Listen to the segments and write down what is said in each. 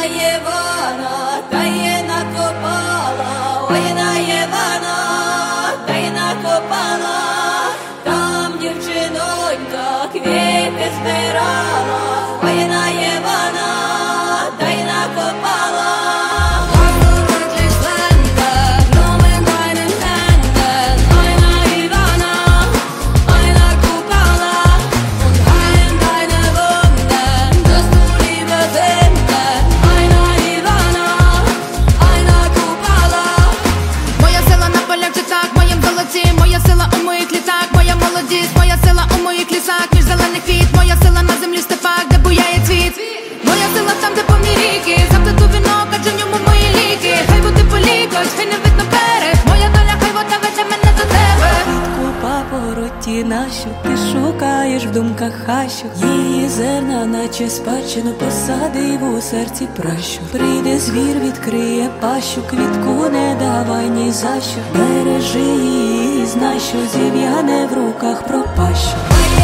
Євана, та є накопала, ой на Євана, та й накопала, там дівчинонька квіти збирала, ой на Євана, та й накопала. Моя сила у моїх лісах, між зелених квіт, моя сила на землі степах, де буяє цвіт. Моя сила там, де повні ріки, заплету вінок, адже в ньому мої ліки. Хай води полікоть, хай не видно берег, моя доля, хай вода веде мене до тебе. Квітку папороті нашу, ти шукаєш в думках хащу, її зерна, наче спадщину, посадив у серці пращу. Прийде звір, відкриє пащу, квітку не давай ні за що. Бережи її, знай, що зів'яне в руках пропащу.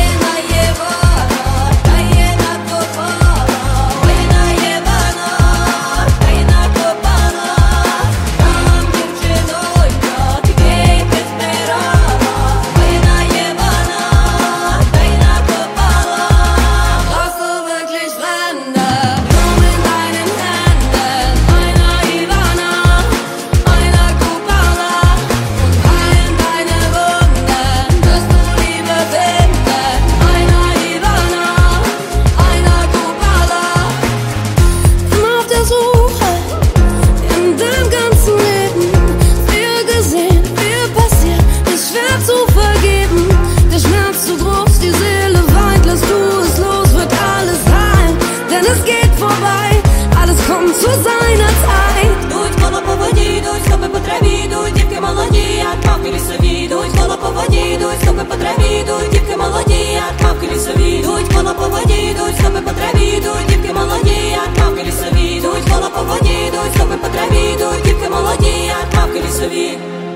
Zu seiner Zeit. Йдуть коло по воді, йдуть стопи по траві, йдуть дівки молоді, як мавки лісові. Йдуть коло по воді, йдуть стопи по траві, йдуть дівки молоді, як мавки лісові. Йдуть коло по воді, йдуть стопи по траві, йдуть дівки молоді, як мавки лісові. Йдуть коло по воді, йдуть стопи по траві, йдуть дівки молоді, як мавки лісові.